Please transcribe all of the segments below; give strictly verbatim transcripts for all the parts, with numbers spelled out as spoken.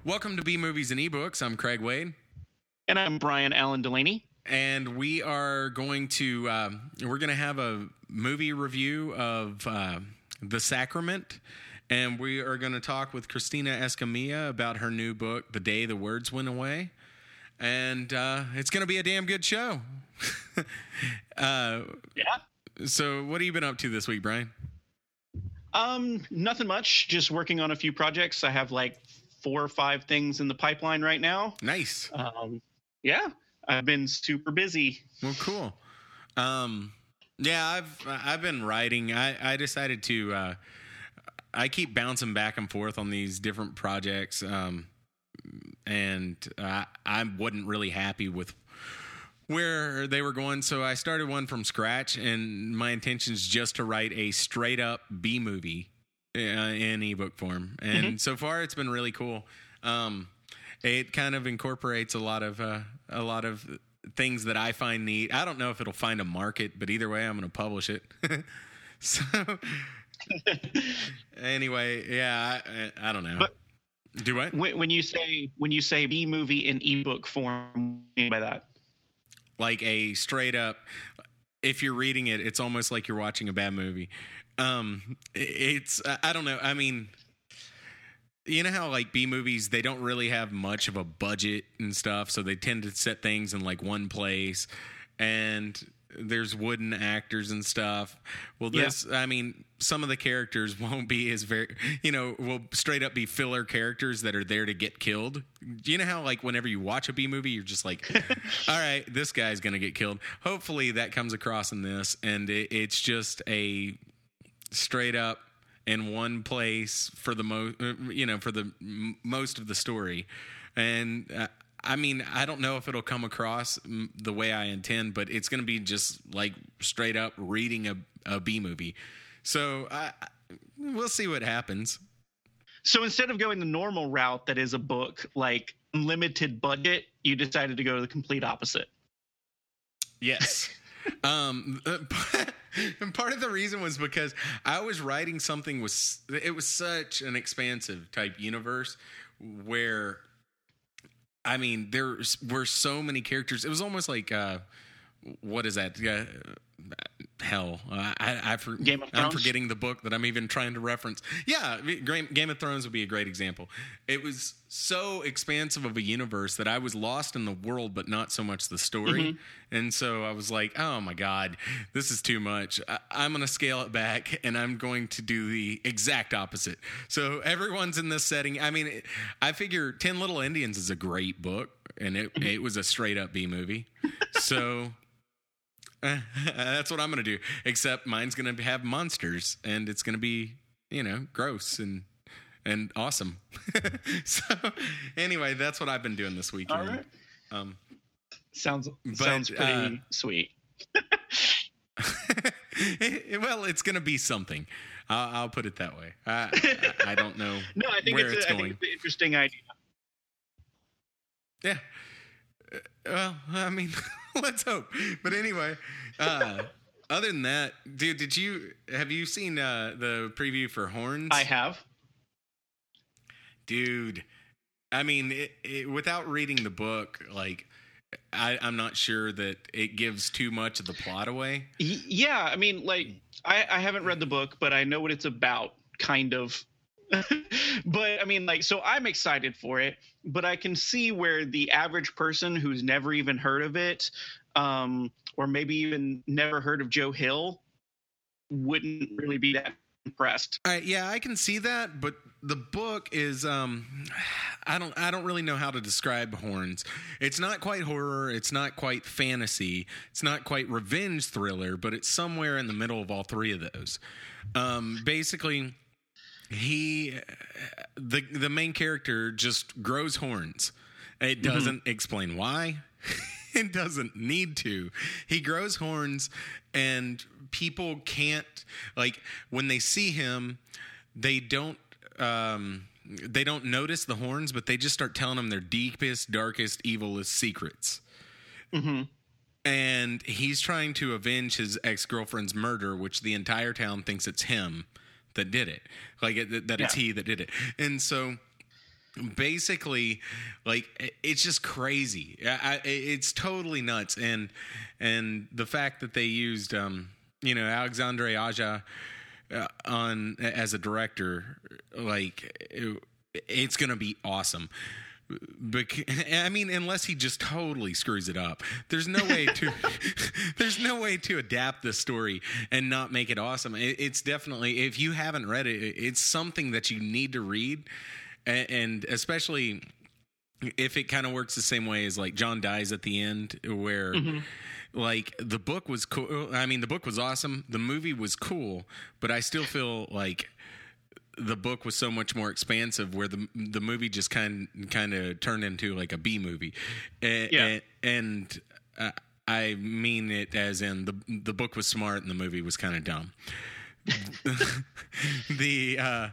Welcome to B Movies and eBooks. I'm Craig Wade. And I'm Brian Allen Delaney. And we are going to, uh, we're going to have a movie review of uh, The Sacrament. And we are going to talk with Christina Escamilla about her new book, The Day the Words Went Away. And uh, it's going to be a damn good show. uh, yeah. So what have you been up to this week, Brian? Um, nothing much. Just working on a few projects. I have like four or five things in the pipeline right now. Nice. Um, yeah, I've been super busy. Well, cool. Um, yeah, I've I've been writing. I, I decided to. Uh, I keep bouncing back and forth on these different projects, um, and I, I wasn't really happy with where they were going, so I started one from scratch, and my intention is just to write a straight up B movie uh, in ebook form. And mm-hmm. so far, it's been really cool. Um, it kind of incorporates a lot of uh, a lot of things that I find neat. I don't know if it'll find a market, but either way, I'm going to publish it. so anyway, yeah, I, I don't know. But do what? When, when you say when you say B movie in ebook form, what do you mean by that? Like a straight up, if you're reading it, it's almost like you're watching a bad movie. Um, it's, I don't know. I mean, you know how like B movies, they don't really have much of a budget and stuff. So they tend to set things in like one place, and there's wooden actors and stuff. Well, this, yeah. I mean, some of the characters won't be as very, you know, will straight up be filler characters that are there to get killed. You know how, like, whenever you watch a B movie, you're just like, all right, this guy's going to get killed. Hopefully that comes across in this. And it, it's just a straight up in one place for the most, you know, for the m- most of the story. And, uh, I mean, I don't know if it'll come across the way I intend, but it's going to be just like straight up reading a, a B movie. So I, we'll see what happens. So instead of going the normal route that is a book, like limited budget, you decided to go the complete opposite. Yes. um, and part of the reason was because I was writing something was it was such an expansive type universe where, I mean, there were so many characters. It was almost like, uh, what is that? Uh, hell, uh, I, I for, Game of I'm Thrones? forgetting the book that I'm even trying to reference. Yeah, Game of Thrones would be a great example. It was so expansive of a universe that I was lost in the world, but not so much the story. Mm-hmm. And so I was like, oh my God, this is too much. I, I'm going to scale it back, and I'm going to do the exact opposite. So everyone's in this setting. I mean, it, I figure ten Little Indians is a great book, and it, it was a straight up B movie. So uh, that's what I'm going to do, except mine's going to have monsters, and it's going to be, you know, gross and and awesome. So anyway, that's what I've been doing this weekend. All right. Um, sounds but, sounds pretty uh, sweet. Well, it's going to be something. I'll, I'll put it that way. I, I, I don't know. No, I think where it's, it's a, going. I think it's an interesting idea. Yeah. Uh, well, I mean, let's hope. But anyway, uh, other than that, dude, did you have you seen uh, the preview for Horns? I have. Dude, I mean, it, it, without reading the book, like, I, I'm not sure that it gives too much of the plot away. Y- yeah, I mean, like, I, I haven't read the book, but I know what it's about, kind of. But, I mean, like, so I'm excited for it, but I can see where the average person who's never even heard of it, um, or maybe even never heard of Joe Hill, wouldn't really be that impressed. All right, yeah, I can see that, but the book is um I don't I don't really know how to describe Horns. It's not quite horror, it's not quite fantasy, it's not quite revenge thriller, but it's somewhere in the middle of all three of those. Um basically he the the main character just grows horns. It doesn't mm-hmm. explain why. It doesn't need to. He grows horns, and people can't, like, when they see him, they don't um, they don't notice the horns, but they just start telling him their deepest, darkest, evilest secrets. Mm-hmm. And he's trying to avenge his ex-girlfriend's murder, which the entire town thinks it's him that did it. Like, it, that it's yeah. he that did it. And so basically, like, it's just crazy. I, I, it's totally nuts, and and the fact that they used, um, you know, Alexandre Aja uh, on as a director, like, it, it's gonna be awesome. Bec- I mean, unless he just totally screws it up, there's no way to there's no way to adapt this story and not make it awesome. It, it's definitely, if you haven't read it, it's something that you need to read, and, and especially if it kind of works the same way as like John Dies at the end, where mm-hmm. like the book was cool. I mean, the book was awesome. The movie was cool, but I still feel like the book was so much more expansive, where the the movie just kind kind of turned into like a B movie, and, yeah. and uh, I mean it as in the the book was smart and the movie was kind of dumb. the uh,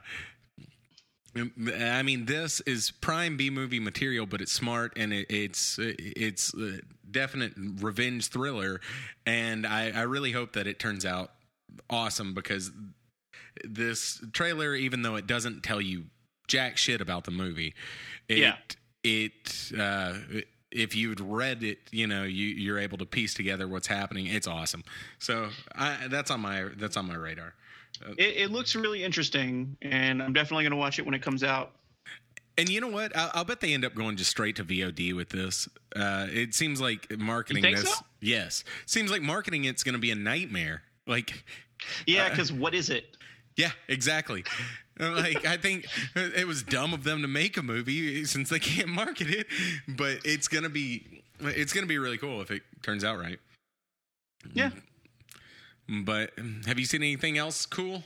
I mean, this is prime B movie material, but it's smart and it, it's it's a definite revenge thriller, and I, I really hope that it turns out awesome, because this trailer, even though it doesn't tell you jack shit about the movie, it, yeah. it, uh, if you'd read it, you know, you, you're able to piece together what's happening. It's awesome. So I, that's on my, that's on my radar. Uh, it, it looks really interesting, and I'm definitely going to watch it when it comes out. And you know what? I'll, I'll bet they end up going just straight to V O D with this. Uh, it seems like marketing you think this. So? Yes. Seems like marketing it's going to be a nightmare. Like, yeah, because uh, what is it? Yeah, exactly. Like, I think it was dumb of them to make a movie since they can't market it, but it's gonna be it's gonna be really cool if it turns out right. Yeah. But have you seen anything else cool?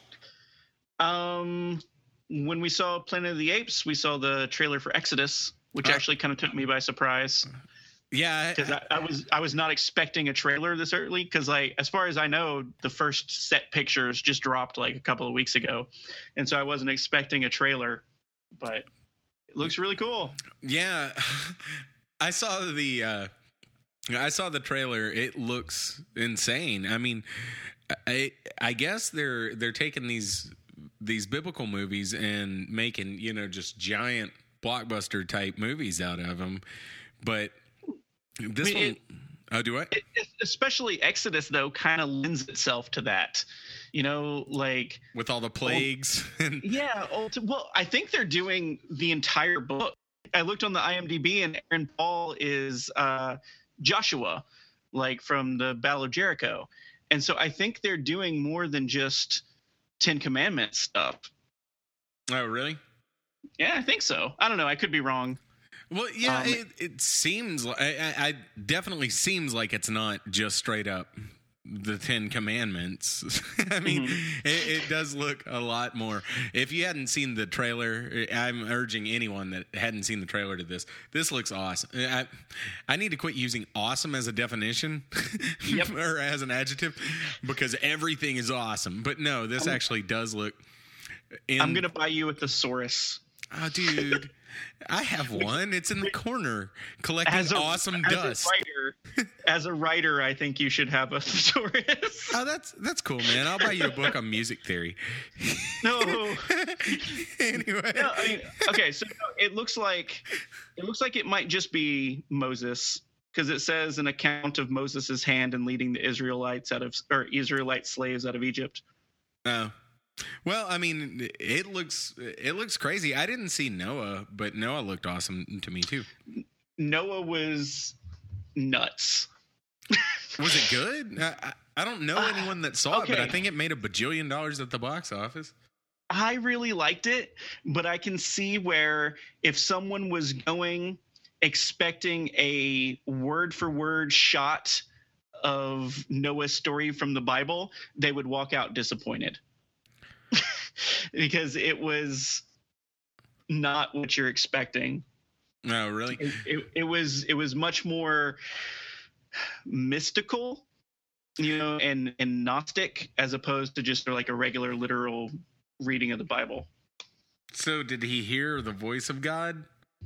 Um, when we saw Planet of the Apes, we saw the trailer for Exodus, which uh, actually kind of took me by surprise. Yeah, because I, I was I was not expecting a trailer this early, because like as far as I know, the first set pictures just dropped like a couple of weeks ago, and so I wasn't expecting a trailer, but it looks really cool. Yeah, I saw the uh, I saw the trailer. It looks insane. I mean, I I guess they're they're taking these these biblical movies and making, you know, just giant blockbuster type movies out of them, but this I mean, one, it, oh, do I? It, especially Exodus, though, kind of lends itself to that. You know, like with all the plagues. Oh, yeah. Oh, well, I think they're doing the entire book. I looked on the I M D B, and Aaron Paul is uh, Joshua, like from the Battle of Jericho, and so I think they're doing more than just Ten Commandments stuff. Oh, really? Yeah, I think so. I don't know. I could be wrong. Well, yeah, um, it, it seems like I, I definitely seems like it's not just straight up the Ten Commandments. I mean, mm-hmm. it, it does look a lot more. If you hadn't seen the trailer, I'm urging anyone that hadn't seen the trailer to this. This looks awesome. I, I need to quit using awesome as a definition yep. or as an adjective, because everything is awesome. But no, this I'm, actually does look. In, I'm gonna buy you a thesaurus. Oh, dude. I have one. It's in the corner collecting as a, awesome as dust. A writer, as a writer, I think you should have a thesaurus. Oh, that's that's cool, man. I'll buy you a book on music theory. No. Anyway. No, I mean, okay, so it looks like it looks like it might just be Moses, because it says an account of Moses' hand in leading the Israelites out of or Israelite slaves out of Egypt. Oh. Well, I mean, it looks it looks crazy. I didn't see Noah, but Noah looked awesome to me too. Noah was nuts. Was it good? I, I don't know anyone that saw okay. it, but I think it made a bajillion dollars at the box office. I really liked it, but I can see where if someone was going expecting a word for word shot of Noah's story from the Bible, they would walk out disappointed. Because it was not what you're expecting. No, really? It, it, it was it was much more mystical, you know, and, and Gnostic, as opposed to just like a regular literal reading of the Bible. So did he hear the voice of God?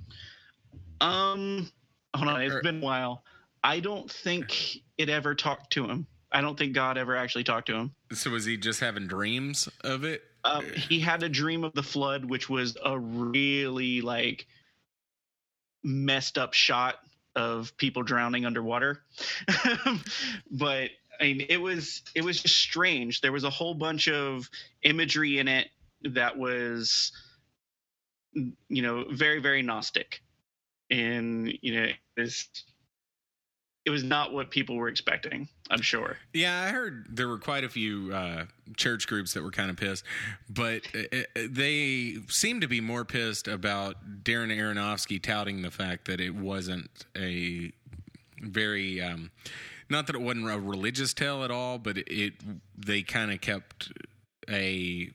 Um, hold on, it's or, been a while. I don't think it ever talked to him. I don't think God ever actually talked to him. So was he just having dreams of it? Um, he had a dream of the flood, which was a really like messed up shot of people drowning underwater. But I mean, it was it was just strange. There was a whole bunch of imagery in it that was, you know, very very Gnostic, and you know, it was, it was not what people were expecting, I'm sure. Yeah, I heard there were quite a few uh, church groups that were kind of pissed, but uh, they seemed to be more pissed about Darren Aronofsky touting the fact that it wasn't a very, um, not that it wasn't a religious tale at all, but it, it they kind of kept a,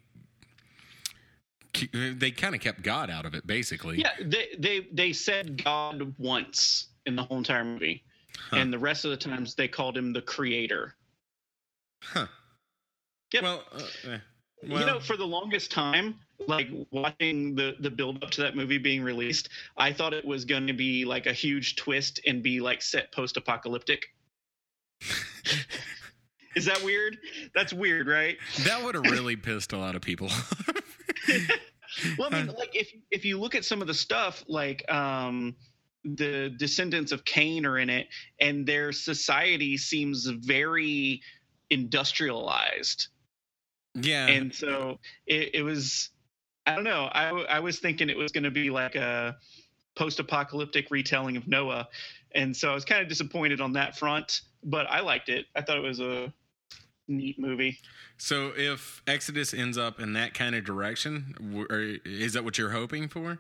they kind of kept God out of it, basically. Yeah, they they they said God once in the whole entire movie. Huh. And the rest of the times they called him the creator. Huh. Yep. Well, uh, well, you know, for the longest time, like watching the, the build up to that movie being released, I thought it was going to be like a huge twist and be like set post-apocalyptic. Is that weird? That's weird, right? That would have really pissed a lot of people. Well, I mean, like if if you look at some of the stuff, like um, the descendants of Cain are in it, and their society seems very industrialized. Yeah, and so it, it was. I don't know. I I was thinking it was going to be like a post-apocalyptic retelling of Noah, and so I was kind of disappointed on that front. But I liked it. I thought it was a neat movie. So if Exodus ends up in that kind of direction, or is that what you're hoping for?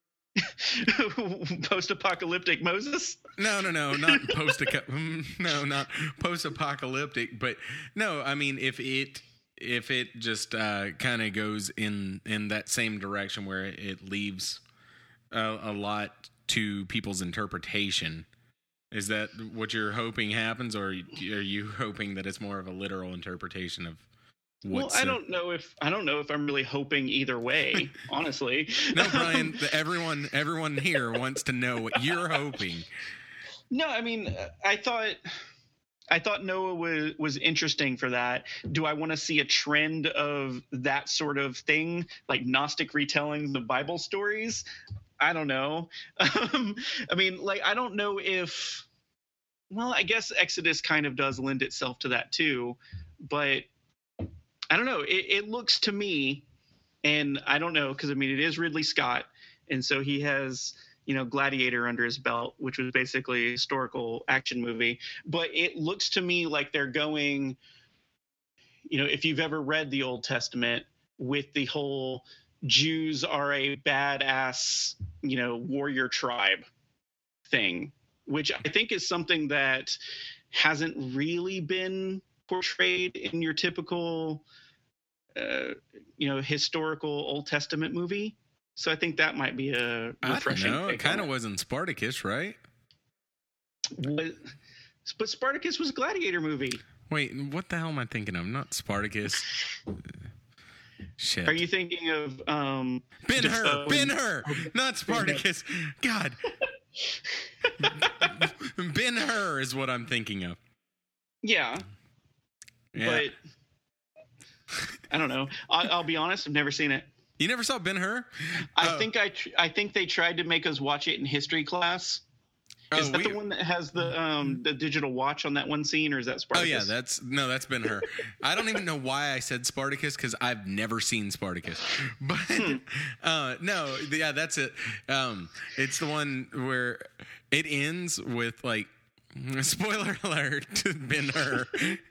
Post-apocalyptic Moses? No, no, no, not post. No, not post-apocalyptic. But no, I mean, if it if it just uh, kind of goes in in that same direction where it leaves a, a lot to people's interpretation. Is that what you're hoping happens, or are you hoping that it's more of a literal interpretation of what's... Well, I don't know if I don't know if I'm really hoping either way, honestly. No, Brian, the, everyone everyone here wants to know what you're hoping. No, I mean, I thought I thought Noah was was interesting for that. Do I want to see a trend of that sort of thing, like Gnostic retellings of Bible stories? I don't know. Um, I mean, like, I don't know if, well, I guess Exodus kind of does lend itself to that too, but I don't know. It, it looks to me, and I don't know, because I mean, it is Ridley Scott, and so he has, you know, Gladiator under his belt, which was basically a historical action movie, but it looks to me like they're going, you know, if you've ever read the Old Testament, with the whole Jews are a badass, you know, warrior tribe thing, which I think is something that hasn't really been portrayed in your typical, uh, you know, historical Old Testament movie. So I think that might be a refreshing. I don't know. It kind of was in Spartacus, right? But, but Spartacus was a gladiator movie. Wait, what the hell am I thinking of? Not Spartacus. Shit. Are you thinking of um, Ben-Hur? Ben-Hur, not Spartacus. God, Ben-Hur is what I'm thinking of. Yeah, yeah. But I don't know. I'll, I'll be honest. I've never seen it. You never saw Ben-Hur? I uh, think I tr- I think they tried to make us watch it in history class. Is oh, that we, the one that has the um the digital watch on that one scene, or is that Spartacus? Oh yeah, that's no, that's Ben-Hur. I don't even know why I said Spartacus, because I've never seen Spartacus. But hmm. uh, no, yeah, that's it. Um, it's the one where it ends with like. Spoiler alert to Ben-Hur.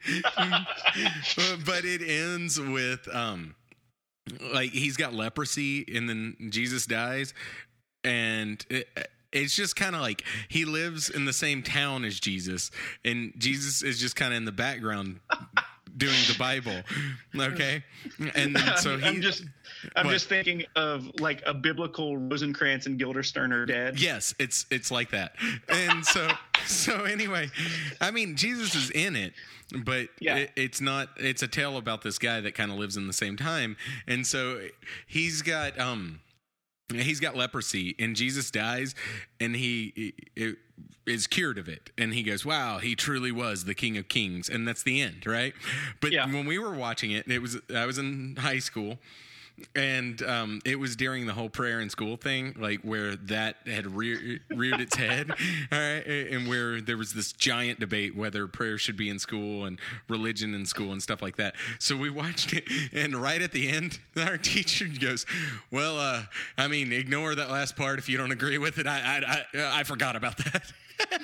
But it ends with um, like he's got leprosy, and then Jesus dies, and. It, It's just kind of like he lives in the same town as Jesus, and Jesus is just kind of in the background doing the Bible. Okay. And then, so he, I'm just, I'm what? just thinking of like a biblical Rosencrantz and Guildenstern are dead. Yes. It's, it's like that. And so, so anyway, I mean, Jesus is in it, but yeah. it, it's not, it's a tale about this guy that kind of lives in the same time. And so he's got, um, he's got leprosy, and Jesus dies, and he, he is cured of it. And he goes, wow, he truly was the King of Kings. And that's the end, right? But Yeah. when we were watching it, it was I was in high school, and um, it was during the whole prayer in school thing, like where that had rear, reared its head, all right, and where there was this giant debate whether prayer should be in school and religion in school and stuff like that. So we watched it, and right at the end, our teacher goes, well, uh, I mean, ignore that last part if you don't agree with it. I I, I, I forgot about that.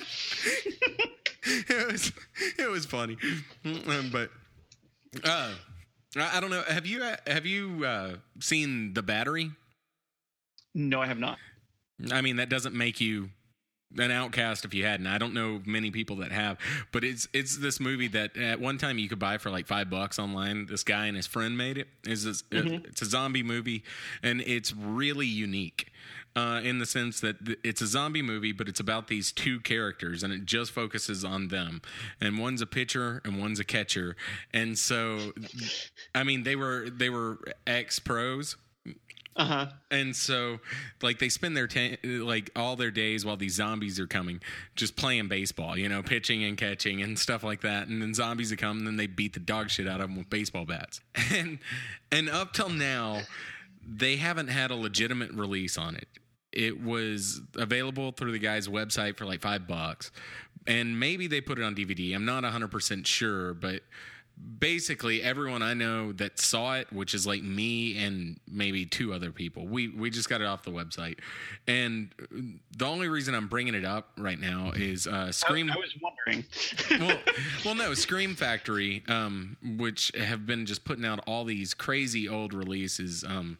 it was it was funny, um, but. Uh, I don't know. Have you have you uh, seen The Battery? No, I have not. I mean, that doesn't make you an outcast if you hadn't. I don't know many people that have, but it's it's this movie that at one time you could buy for like five bucks online. This guy and his friend made it. It's a, mm-hmm. it's a zombie movie, and it's really unique. Uh, in the sense that th- it's a zombie movie, but it's about these two characters, and it just focuses on them. And one's a pitcher, and one's a catcher. And so, I mean, they were they were ex-pros. Uh-huh. And so, like, they spend their ta- like all their days while these zombies are coming, just playing baseball, you know, pitching and catching and stuff like that. And then zombies would come, and then they beat the dog shit out of them with baseball bats. And and up till now, they haven't had a legitimate release on it. It was available through the guy's website for like five bucks, and maybe they put it on D V D. I'm not one hundred percent sure, but basically everyone I know that saw it, which is like me and maybe two other people, we we just got it off the website. And the only reason I'm bringing it up right now is uh, Scream. I, I was wondering. well, well, no, Scream Factory, um, which have been just putting out all these crazy old releases. Um,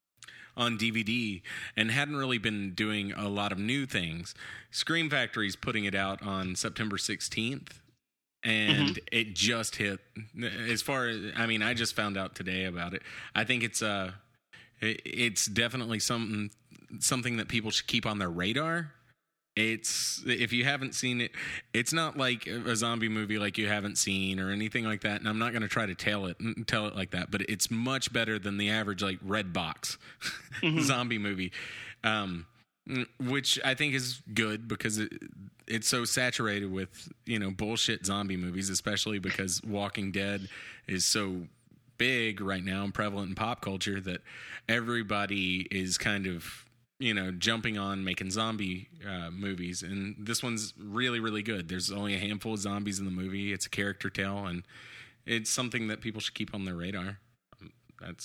on D V D and hadn't really been doing a lot of new things. Scream Factory's putting it out on September sixteenth, and mm-hmm. it just hit. As far as, I mean, I just found out today about it. I think it's uh it's definitely something something that people should keep on their radar. It's, if you haven't seen it, it's not like a zombie movie like you haven't seen or anything like that. And I'm not going to try to tell it tell it like that, but it's much better than the average like red box mm-hmm. zombie movie, um, which I think is good because it, it's so saturated with, you know, bullshit zombie movies, especially because Walking Dead is so big right now and prevalent in pop culture that everybody is kind of, you know, jumping on making zombie uh, movies. And this one's really, really good. There's only a handful of zombies in the movie. It's a character tale, and it's something that people should keep on their radar. That's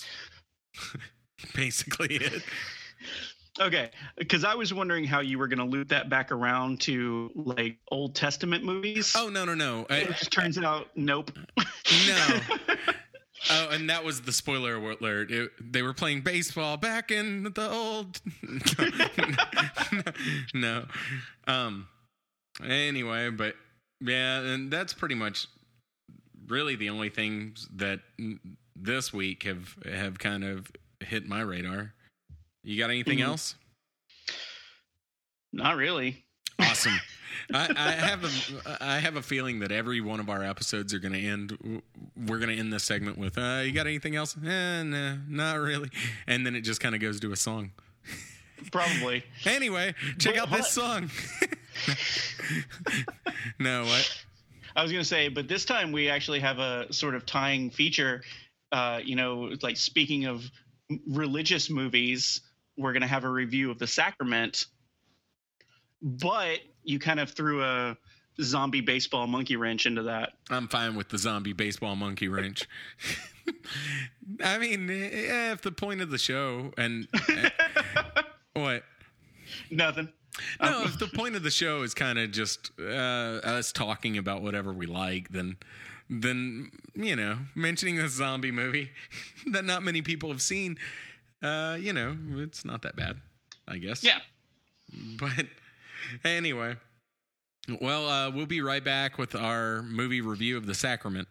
basically it. Okay, because I was wondering how you were going to loop that back around to, like, Old Testament movies. Oh, no, no, no. It just turns out, nope. No. Oh, and that was the spoiler alert. It, they were playing baseball back in the old. no, no. Um. Anyway, but yeah, and that's pretty much really the only things that this week have have kind of hit my radar. You got anything mm-hmm. else? Not really. Awesome. I, I have a I have a feeling that every one of our episodes are going to end. We're going to end this segment with, uh, "You got anything else?" Eh, no, not really. And then it just kind of goes to a song. Probably. Anyway, check but, out this song. No, what? I was going to say, but this time we actually have a sort of tying feature. Uh, you know, like, speaking of religious movies, we're going to have a review of The Sacrament. But you kind of threw a zombie baseball monkey wrench into that. I'm fine with the zombie baseball monkey wrench. I mean, yeah, if the point of the show and uh, what? Nothing. No, um, if the point of the show is kind of just uh, us talking about whatever we like, then then you know, mentioning a zombie movie that not many people have seen, uh, you know, it's not that bad, I guess. Yeah. But anyway, well, uh, we'll be right back with our movie review of The Sacrament.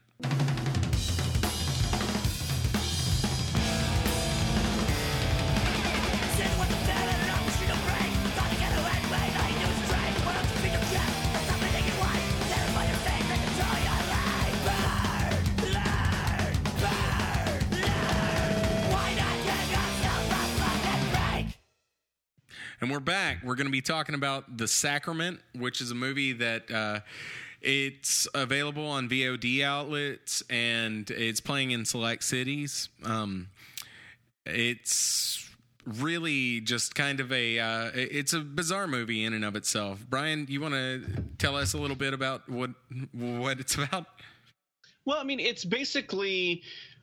And we're back. We're going to be talking about The Sacrament, which is a movie that uh, it's available on V O D outlets and it's playing in select cities. Um, it's really just kind of a uh, it's a bizarre movie in and of itself. Brian, you want to tell us a little bit about what what it's about? Well, I mean, it's basically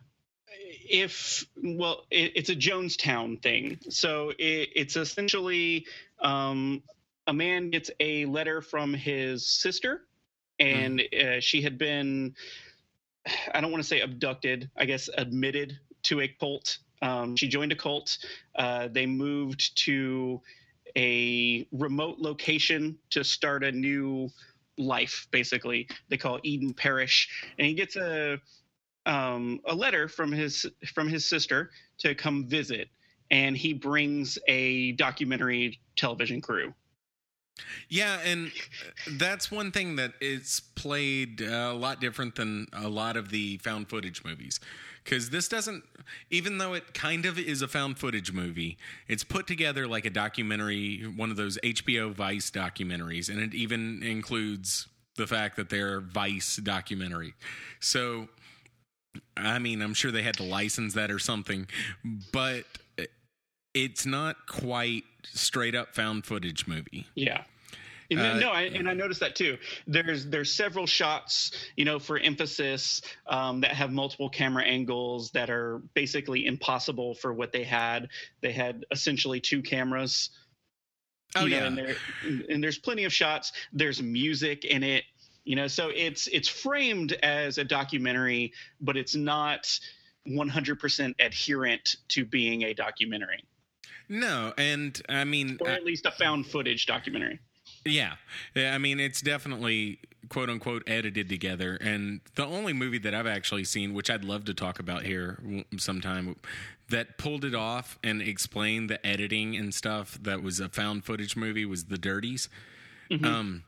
if well, it, it's a Jonestown thing. So it, it's essentially um, a man gets a letter from his sister, and mm. uh, she had been, I don't want to say abducted, I guess admitted to a cult. Um, she joined a cult. Uh, they moved to a remote location to start a new life, basically. They call it Eden Parish. And he gets a um, a letter from his from his sister to come visit. And he brings a documentary television crew. Yeah, and that's one thing that is played a lot different than a lot of the found footage movies. Because this doesn't, even though it kind of is a found footage movie, it's put together like a documentary, one of those H B O Vice documentaries, and it even includes the fact that they're Vice documentary. So, I mean, I'm sure they had to license that or something, but it's not quite straight up found footage movie. Yeah. And uh, no, I, and I noticed that too. There's there's several shots, you know, for emphasis um, that have multiple camera angles that are basically impossible for what they had. They had essentially two cameras. Oh you know, yeah, and, there, and there's plenty of shots. There's music in it, you know. So it's it's framed as a documentary, but it's not one hundred percent adherent to being a documentary. No, and I mean, or at least a found footage documentary. Yeah. I mean, it's definitely quote unquote edited together. And the only movie that I've actually seen, which I'd love to talk about here sometime, that pulled it off and explained the editing and stuff that was a found footage movie was The Dirties. Mm-hmm. Um,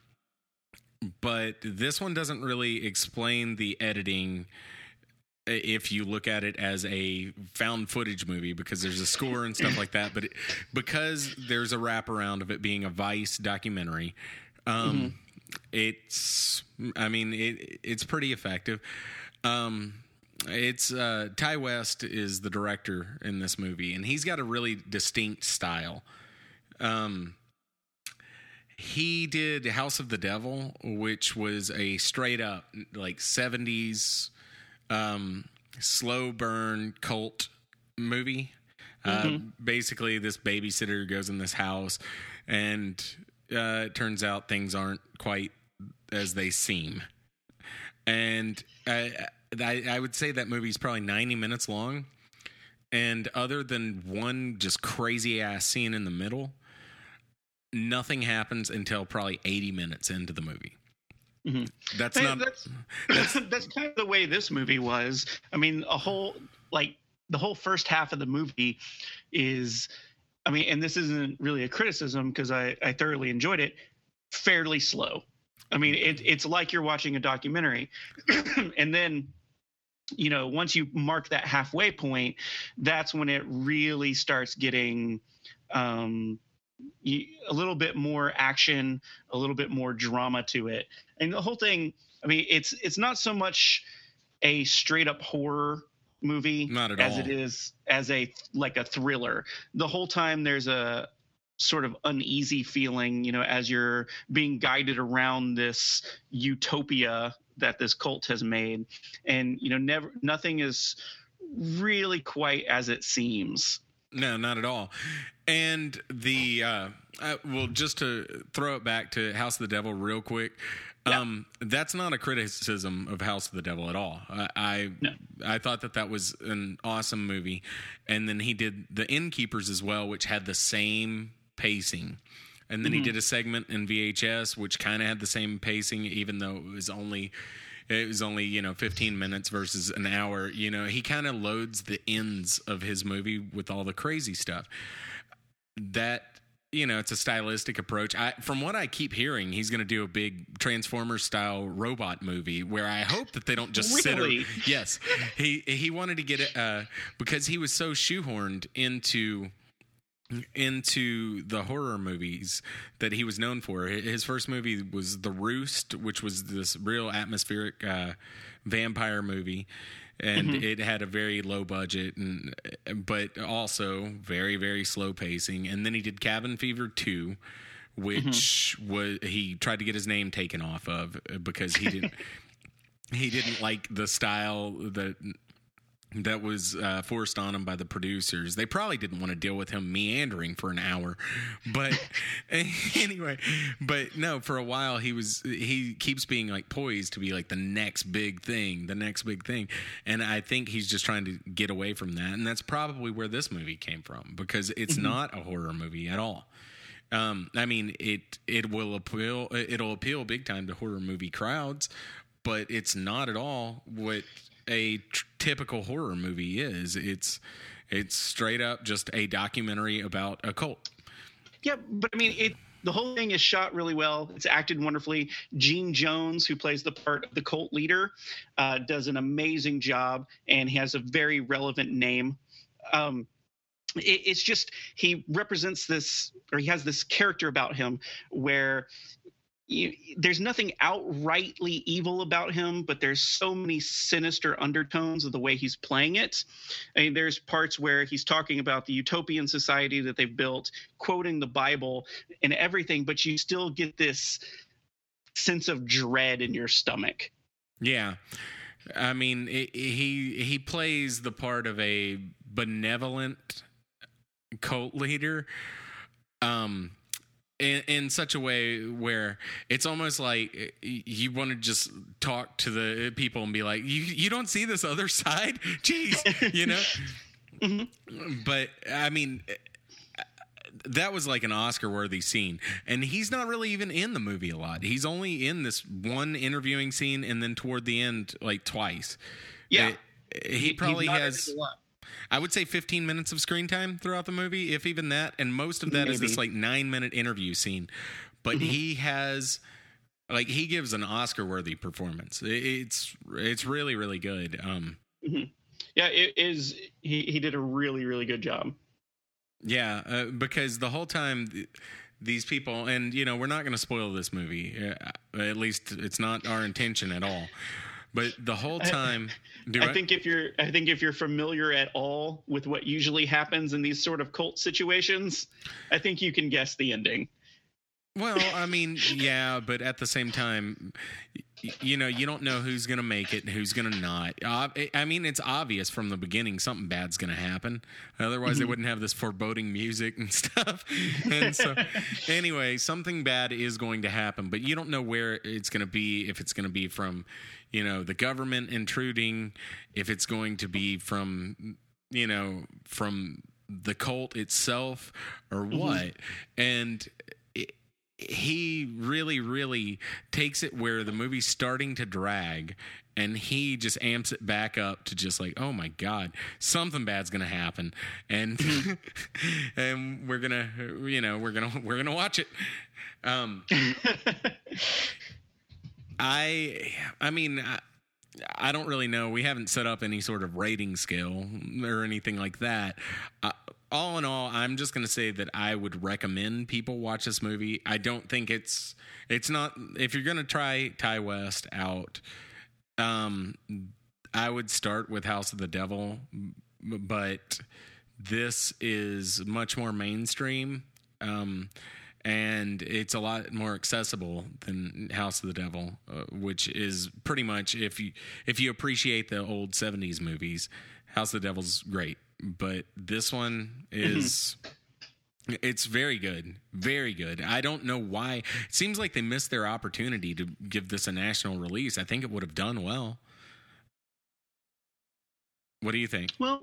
but this one doesn't really explain the editing if you look at it as a found footage movie, because there's a score and stuff like that, but it, because there's a wraparound of it being a Vice documentary, um, mm-hmm. it's, I mean, it, it's pretty effective. Um, it's, uh, Ty West is the director in this movie, and he's got a really distinct style. Um, he did House of the Devil, which was a straight up like seventies, um slow burn cult movie. Mm-hmm. Uh basically this babysitter goes in this house and uh it turns out things aren't quite as they seem, and I, I I would say that movie's probably ninety minutes long, and other than one just crazy ass scene in the middle, nothing happens until probably eighty minutes into the movie. Mm-hmm. That's hey, not. That's, that's that's kind of the way this movie was. I mean, a whole like the whole first half of the movie is, I mean, and this isn't really a criticism because I I thoroughly enjoyed it. Fairly slow. I mean, it, it's like you're watching a documentary, and then, you know, once you mark that halfway point, that's when it really starts getting. Um, a little bit more action, a little bit more drama to it. And the whole thing, I mean, it's it's not so much a straight up horror movie not at as all. it is as a like a thriller. The whole time there's a sort of uneasy feeling, you know, as you're being guided around this utopia that this cult has made. And, you know, never nothing is really quite as it seems. No, not at all. And the, uh, uh, well, just to throw it back to House of the Devil real quick, yeah. um, that's not a criticism of House of the Devil at all. I I, no. I thought that that was an awesome movie. And then he did The Innkeepers as well, which had the same pacing. And then mm-hmm. he did a segment in V H S, which kind of had the same pacing, even though it was only... It was only, you know, fifteen minutes versus an hour. You know, he kind of loads the ends of his movie with all the crazy stuff. That, you know, it's a stylistic approach. I, from what I keep hearing, he's going to do a big Transformers-style robot movie where I hope that they don't just really? sit. Or, yes, he he wanted to get it uh, because he was so shoehorned into into the horror movies that he was known for. His first movie was The Roost, which was this real atmospheric uh, vampire movie, and mm-hmm. it had a very low budget, and but also very very slow pacing. And then he did Cabin Fever two, which mm-hmm. was he tried to get his name taken off of because he didn't he didn't like the style that. that was uh, forced on him by the producers. They probably didn't want to deal with him meandering for an hour. But anyway, but no, for a while he was, he keeps being like poised to be like the next big thing, the next big thing. And I think he's just trying to get away from that. And that's probably where this movie came from, because it's mm-hmm. not a horror movie at all. Um, I mean, it, it will appeal, it'll appeal big time to horror movie crowds, but it's not at all what a tr- typical horror movie is. It's it's straight up just a documentary about a cult. Yeah, but I mean, it the whole thing is shot really well. It's acted wonderfully. Gene Jones, who plays the part of the cult leader, uh, does an amazing job, and he has a very relevant name. Um, it, it's just he represents this, or he has this character about him where. You, there's nothing outrightly evil about him, but there's so many sinister undertones of the way he's playing it. I mean, there's parts where he's talking about the utopian society that they've built, quoting the Bible and everything, but you still get this sense of dread in your stomach. Yeah. I mean, it, he he plays the part of a benevolent cult leader. Um In, in such a way where it's almost like you want to just talk to the people and be like, you you don't see this other side? Jeez, you know? Mm-hmm. But, I mean, that was like an Oscar-worthy scene. And he's not really even in the movie a lot. He's only in this one interviewing scene and then toward the end, like, twice. Yeah. It, he, he probably has... I would say fifteen minutes of screen time throughout the movie, if even that. And most of that Maybe. is this like nine minute interview scene. But mm-hmm. he has, like, he gives an Oscar worthy performance. It's, it's really, really good. Um, mm-hmm. Yeah, it is. He, he did a really, really good job. Yeah. Uh, because the whole time these people, and you know, we're not going to spoil this movie. Uh, at least it's not our intention at all. But the whole time, do I, I think if you're, I think if you're familiar at all with what usually happens in these sort of cult situations, I think you can guess the ending. Well, I mean, yeah, but at the same time, you know, you don't know who's going to make it and who's going to not. I mean, it's obvious from the beginning something bad's going to happen. Otherwise, mm-hmm. they wouldn't have this foreboding music and stuff. And so, anyway, something bad is going to happen, but you don't know where it's going to be, if it's going to be from, you know, the government intruding, if it's going to be from, you know, from the cult itself or what. Mm-hmm. And he really, really takes it where the movie's starting to drag, and he just amps it back up to just like, oh my God, something bad's gonna happen, and and we're gonna, you know, we're gonna we're gonna watch it. Um, I, I mean. I, I don't really know. We haven't set up any sort of rating scale or anything like that. Uh, all in all, I'm just going to say that I would recommend people watch this movie. I don't think it's it's not, if you're going to try Ti West out, um, I would start with House of the Devil, but this is much more mainstream. Um, And it's a lot more accessible than House of the Devil, uh, which is pretty much, if you if you appreciate the old seventies movies, House of the Devil's great. But this one is, mm-hmm. it's very good, very good. I don't know why. It seems like they missed their opportunity to give this a national release. I think it would have done well. What do you think? Well,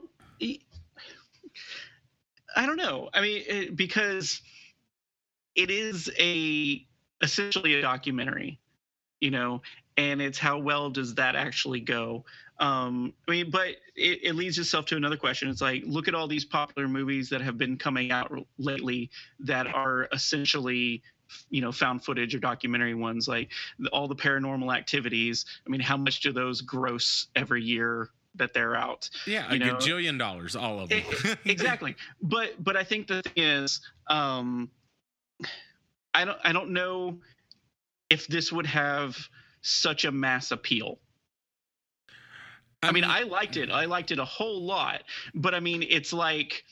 I don't know. I mean, it, because... it is a essentially a documentary, you know, and it's how well does that actually go? Um, I mean, but it, it leads itself to another question. It's like, look at all these popular movies that have been coming out lately that are essentially, you know, found footage or documentary ones, like all the Paranormal Activities. I mean, how much do those gross every year that they're out. Yeah, you a know? gajillion dollars, all of them. It, exactly. But but I think the thing is, um, I don't I don't know if this would have such a mass appeal. I, I mean, mean, I liked it. I liked it a whole lot. But I mean, it's like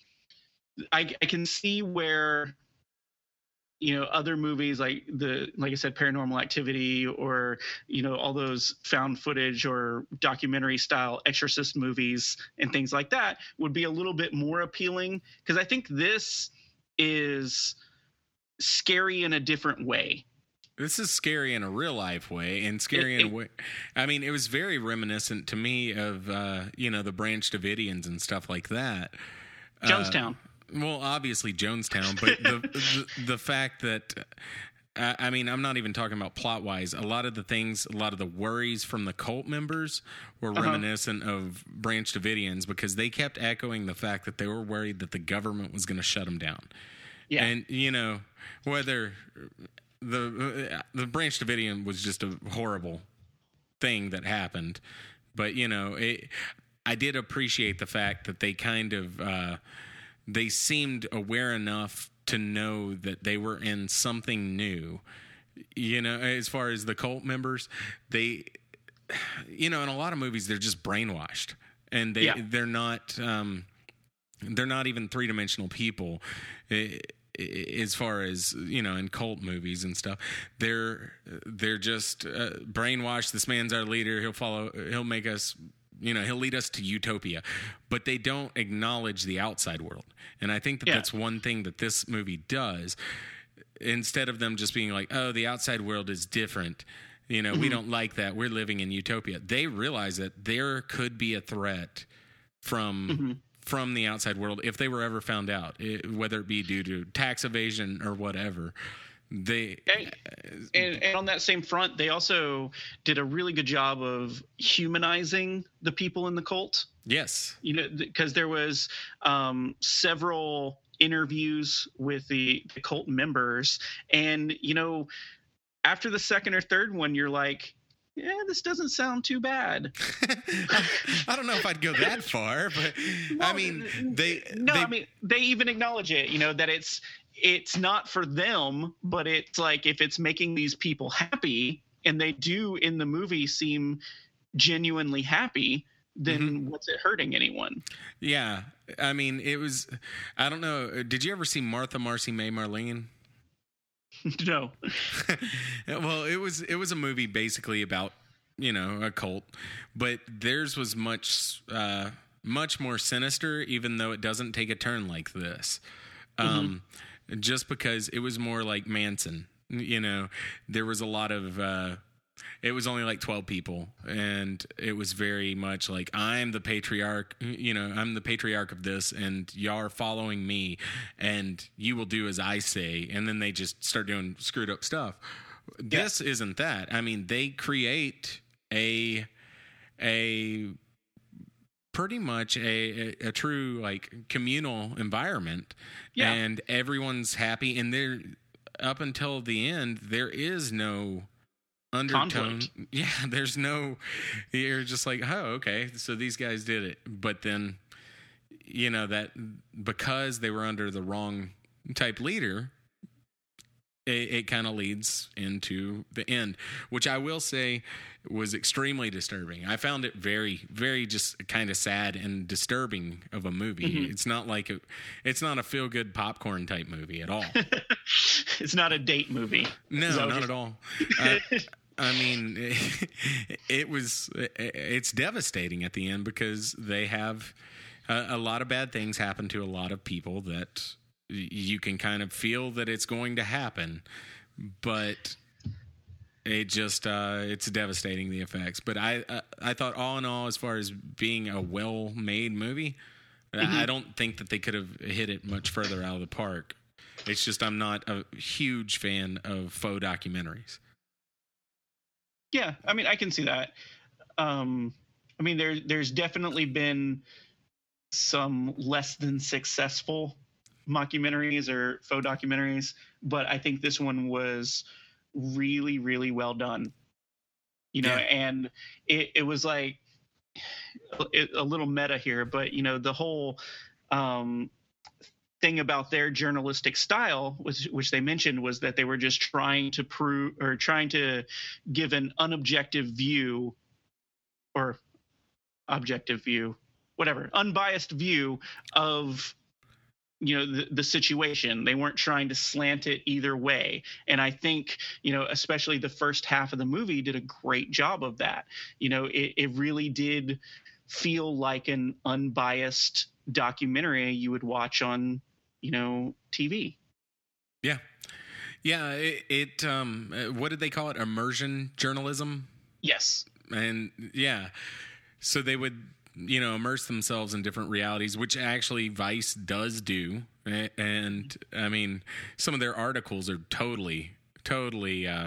I, I can see where, you know, other movies like the, like I said, Paranormal Activity, or, you know, all those found footage or documentary style Exorcist movies and things like that would be a little bit more appealing. Because I think this is scary in a different way. This is scary in a real life way, and scary it, in a way. I mean, it was very reminiscent to me of, uh, you know, the Branch Davidians and stuff like that. Jonestown. Uh, well, obviously Jonestown, but the, the the fact that, uh, I mean, I'm not even talking about plot wise. A lot of the things, a lot of the worries from the cult members were uh-huh. reminiscent of Branch Davidians, because they kept echoing the fact that they were worried that the government was going to shut them down. Yeah. And, you know, whether the the Branch Davidian was just a horrible thing that happened, but, you know, it, I did appreciate the fact that they kind of uh, they seemed aware enough to know that they were in something new. You know, as far as the cult members, they, you know, in a lot of movies they're just brainwashed, and they yeah. they're not um, they're not even three dimensional people. It, as far as, you know, in cult movies and stuff, they're they're just uh, brainwashed. This man's our leader. He'll follow. He'll make us. You know, he'll lead us to utopia. But they don't acknowledge the outside world, and I think that yeah. that's one thing that this movie does. Instead of them just being like, "Oh, the outside world is different," you know, mm-hmm. we don't like that. We're living in utopia. They realize that there could be a threat from. Mm-hmm. from the outside world if they were ever found out, it, whether it be due to tax evasion or whatever. They and, and, and on that same front, they also did a really good job of humanizing the people in the cult. Yes, you know, because there was um, several interviews with the, the cult members, and, you know, after the second or third one, you're like, yeah, this doesn't sound too bad. I don't know if I'd go that far, but well, I mean, they. No, they, I mean, they even acknowledge it. You know, that it's it's not for them, but it's like, if it's making these people happy, and they do in the movie seem genuinely happy, then mm-hmm. what's it hurting anyone? Yeah, I mean, it was. I don't know. Did you ever see Martha, Marcy, May, Marlene? No. Well, it was it was a movie basically about, you know, a cult, but theirs was much uh, much more sinister, even though it doesn't take a turn like this. Mm-hmm. Um, just because it was more like Manson, you know, there was a lot of. Uh, It was only like twelve people, and it was very much like, I'm the patriarch, you know, I'm the patriarch of this, and y'all are following me, and you will do as I say. And then they just start doing screwed up stuff. Yeah. This isn't that. I mean, they create a a pretty much a, a, a true like communal environment, yeah. and everyone's happy. And they're up until the end, there is no undertone. Conflict. Yeah, there's no, you're just like, oh, okay, so these guys did it. But then, you know, that because they were under the wrong type leader, it, it kind of leads into the end, which I will say was extremely disturbing. I found it very, very just kind of sad and disturbing of a movie. Mm-hmm. It's not like a, it's not a feel good popcorn type movie at all. It's not a date movie. No, not just... at all. Uh, I mean, it, it was, it's devastating at the end, because they have a, a lot of bad things happen to a lot of people that you can kind of feel that it's going to happen, but it just, uh, it's devastating, the effects. But I, I, I thought all in all, as far as being a well-made movie, mm-hmm. I don't think that they could have hit it much further out of the park. It's just, I'm not a huge fan of faux documentaries. Yeah, I mean, I can see that. Um, I mean, there, there's definitely been some less than successful mockumentaries or faux documentaries, but I think this one was really, really well done. You know, yeah. and it, it was like, a little meta here, but you know, the whole um, thing about their journalistic style, was, which they mentioned, was that they were just trying to prove or trying to give an unobjective view or objective view, whatever, unbiased view of, you know, the, the situation. They weren't trying to slant it either way. And I think, you know, especially the first half of the movie did a great job of that. You know, it, it really did feel like an unbiased documentary you would watch on, you know, T V. Yeah. Yeah. It, it um, what did they call it? Immersion journalism? Yes. And yeah, so they would, you know, immerse themselves in different realities, which actually Vice does do. And I mean, some of their articles are totally, totally uh,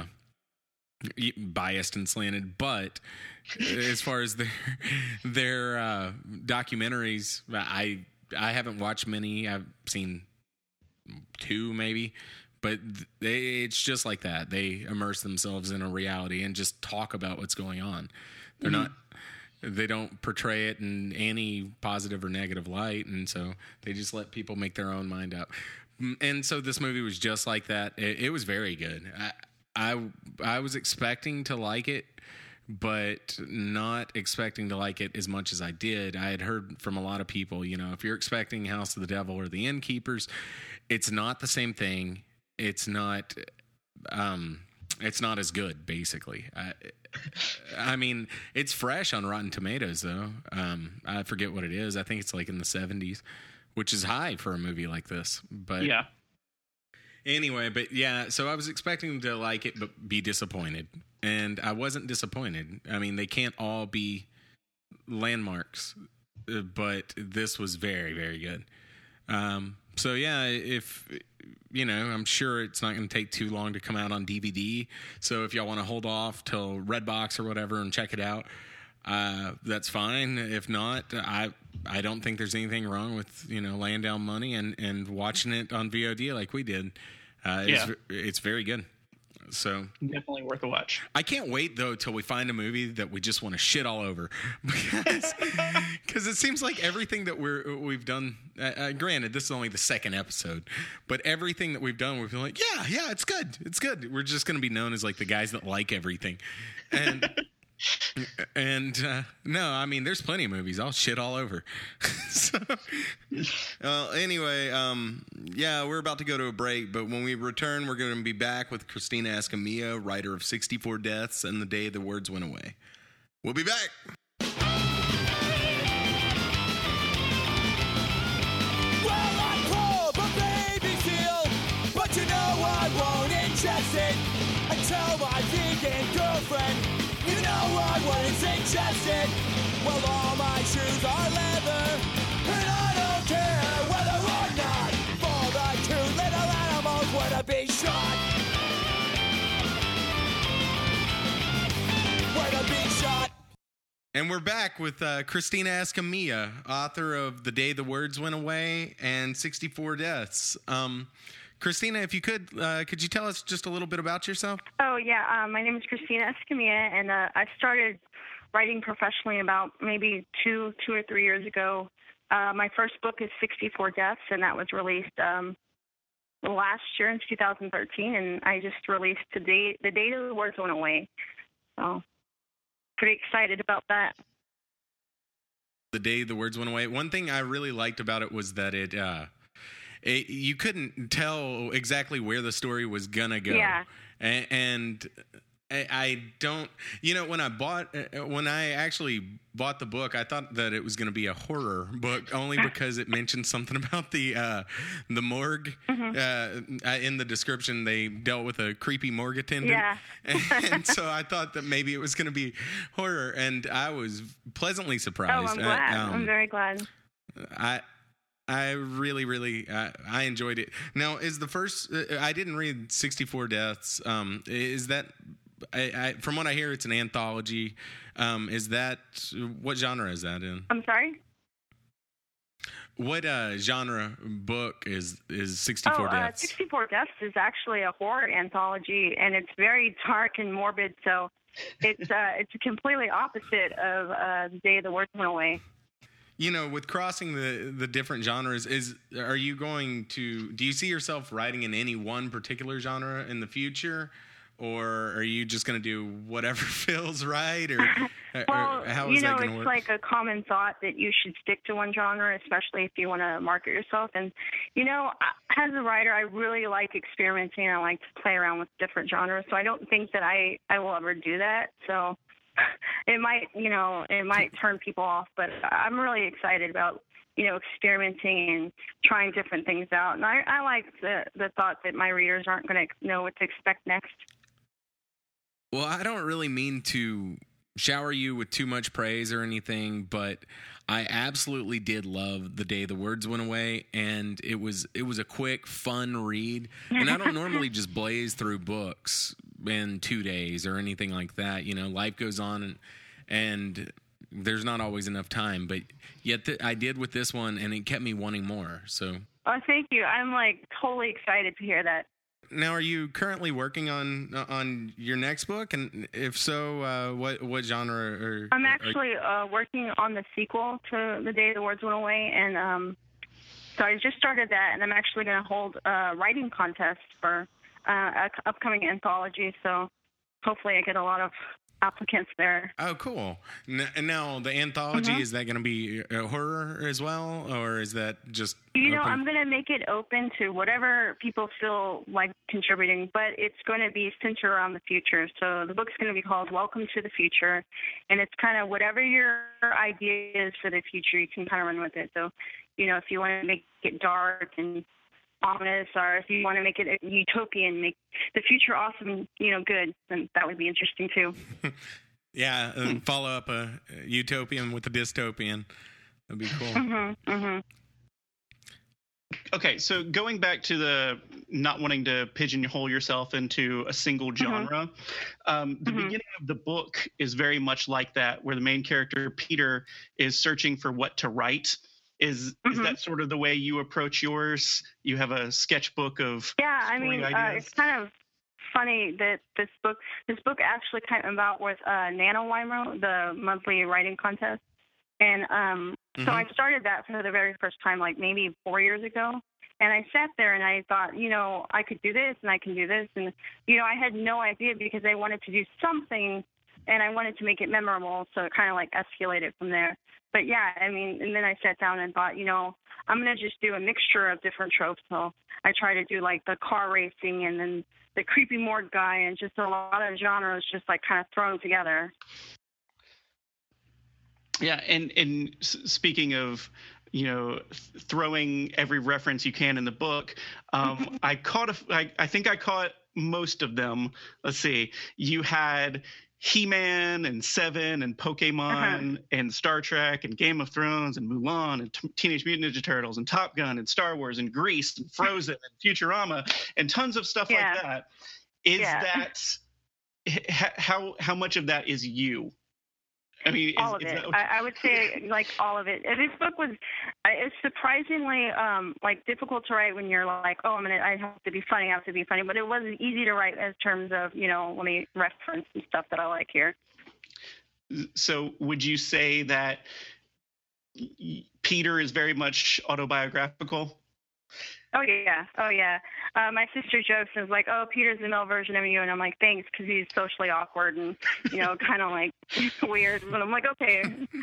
biased and slanted. But as far as their their uh, documentaries, I I haven't watched many. I've seen two maybe. But they, it's just like that. They immerse themselves in a reality and just talk about what's going on. They're mm-hmm. not. They don't portray it in any positive or negative light, and so they just let people make their own mind up. And so this movie was just like that. It, it was very good. I, I I was expecting to like it, but not expecting to like it as much as I did. I had heard from a lot of people, you know, if you're expecting House of the Devil or The Innkeepers, it's not the same thing. It's not. Um, it's not as good, basically. I, I mean, it's fresh on Rotten Tomatoes, though. Um, I forget what it is. I think it's like in the seventies, which is high for a movie like this. But yeah. Anyway, but yeah, so I was expecting to like it, but be disappointed. And I wasn't disappointed. I mean, they can't all be landmarks, but this was very, very good. Um, so yeah, if, you know, I'm sure it's not going to take too long to come out on D V D. So if y'all want to hold off till Redbox or whatever and check it out, uh, that's fine. If not, I I don't think there's anything wrong with, you know, laying down money and, and watching it on V O D like we did. Uh, yeah. it's, it's very good. So definitely worth a watch. I can't wait though till we find a movie that we just want to shit all over, because because it seems like everything that we're we've done. Uh, uh, granted, this is only the second episode, but everything that we've done, we've been like, yeah, yeah, it's good, it's good. We're just going to be known as like the guys that like everything, and and uh, no, I mean, there's plenty of movies I'll shit all over. So, well, anyway, um, yeah, we're about to go to a break, but when we return, we're going to be back with Christina Escamilla, writer of sixty-four Deaths and The Day the Words Went Away. We'll be back. Well, I'm poor, but baby seal, but you know I won't ingest it. I tell my vegan girlfriend, you know I wouldn't ingest it. Well, all my shoes are leather, and I don't care whether or not. For the two little animals would be shot. Would be shot. And we're back with uh, Christina Escamilla, author of The Day the Words Went Away and sixty-four Deaths. Um, Christina, if you could, uh, could you tell us just a little bit about yourself? Oh, yeah. Um, my name is Christina Escamilla, and uh, I started writing professionally about maybe two, two or three years ago. Uh, my first book is sixty-four Deaths, and that was released um, last year in two thousand thirteen, and I just released the day, the day the words went away. So pretty excited about that. The Day the Words Went Away. One thing I really liked about it was that it, uh, it you couldn't tell exactly where the story was gonna go. Yeah. And, and I, I don't, you know, when I bought, when I actually bought the book, I thought that it was going to be a horror book, only because it mentioned something about the uh, the morgue. Mm-hmm. Uh, in the description, they dealt with a creepy morgue attendant. Yeah. and, and so I thought that maybe it was going to be horror, and I was pleasantly surprised. Oh, I'm glad. I, um, I'm very glad. I. I really, really, uh, I enjoyed it. Now, is the first? Uh, I didn't read sixty-four Deaths. Um, is that? I, I, from what I hear, it's an anthology. Um, is that what genre is that in? I'm sorry. What uh, genre book is is sixty-four oh, Deaths? Uh, sixty-four Deaths is actually a horror anthology, and it's very dark and morbid. So it's uh, it's completely opposite of uh, The Day the Words Went Away. You know, with crossing the, the different genres, is are you going to, do you see yourself writing in any one particular genre in the future? Or are you just going to do whatever feels right? Or, well, or how is you know, that going it's to work? like a common thought that you should stick to one genre, especially if you want to market yourself. And, you know, as a writer, I really like experimenting. I like to play around with different genres. So I don't think that I, I will ever do that. So it might, you know, it might turn people off. But I'm really excited about, you know, experimenting and trying different things out. And I, I like the, the thought that my readers aren't going to know what to expect next. Well, I don't really mean to shower you with too much praise or anything, but I absolutely did love The Day the Words Went Away, and it was it was a quick, fun read. And I don't normally just blaze through books in two days or anything like that. You know, life goes on, and and there's not always enough time. But yet th- I did with this one, and it kept me wanting more. So, oh, thank you. I'm like totally excited to hear that. now, are you currently working on on your next book? And if so, uh, what what genre? Are, I'm actually uh, working on the sequel to The Day the Words Went Away, and um, so I just started that, and I'm actually going to hold a writing contest for uh, an upcoming anthology. So hopefully, I get a lot of applicants there. Oh, cool. N- now, the anthology, Mm-hmm. is that going to be a horror as well, or is that just You know, open? I'm going to make it open to whatever people feel like contributing, but it's going to be centered around the future. So the book's going to be called Welcome to the Future, and it's kind of whatever your idea is for the future, you can kind of run with it. So, you know, if you want to make it dark and ominous, or if you want to make it utopian, make the future awesome, you know, good, then that would be interesting too. Yeah, uh, follow up a utopian with a dystopian. That'd be cool. Mm-hmm, mm-hmm. Okay, so going back to the not wanting to pigeonhole yourself into a single genre, um, the Mhm. beginning of the book is very much like that, where the main character, Peter, is searching for what to write. Is Mhm. is that sort of the way you approach yours? You have a sketchbook of Yeah, I story mean, uh, ideas? it's kind of funny that this book, this book actually came about with uh, NaNoWriMo, the monthly writing contest. And um, Mhm. so I started that for the very first time, like maybe four years ago. And I sat there and I thought, you know, I could do this and I can do this. And, you know, I had no idea because I wanted to do something and I wanted to make it memorable. So it kind of like escalated from there. But yeah, I mean, and then I sat down and thought, you know, I'm going to just do a mixture of different tropes. So I try to do like the car racing and then the creepy morgue guy and just a lot of genres just like kind of thrown together. Yeah, and and s- speaking of, you know, th- throwing every reference you can in the book, um, I caught a, I, I think I caught most of them. Let's see, you had He-Man and Seven and Pokemon and Star Trek and Game of Thrones and Mulan and T- Teenage Mutant Ninja Turtles and Top Gun and Star Wars and Grease and Frozen and Futurama and tons of stuff Yeah. like that. Is Yeah. that h- how how much of that is you? I mean, is, all of is it. that what- I, I would say like all of it. And this book was, uh, it's surprisingly um, like difficult to write when you're like, oh, I'm gonna, I have to be funny, I have to be funny. But it wasn't easy to write as terms of, you know, let me reference and stuff that I like here. So would you say that y- Peter is very much autobiographical? Oh yeah, oh yeah. Uh, my sister jokes and is like, oh, Peter's the male version of you, and I'm like, thanks, because he's socially awkward and you know, kind of like weird. But I'm like, okay.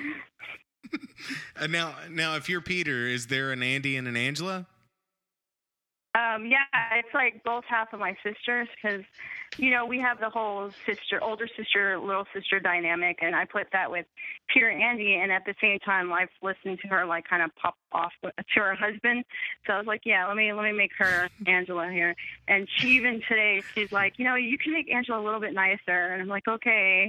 Uh, now, now, if you're Peter, is there an Andy and an Angela? Um, yeah, it's like both half of my sisters because, you know, we have the whole sister, older sister, little sister dynamic, and I put that with Peter and Andy, and at the same time, I've listened to her like kind of pop off to her husband. So I was like, yeah, let me let me make her Angela here. And she even today, she's like, you know, you can make Angela a little bit nicer, and I'm like, okay.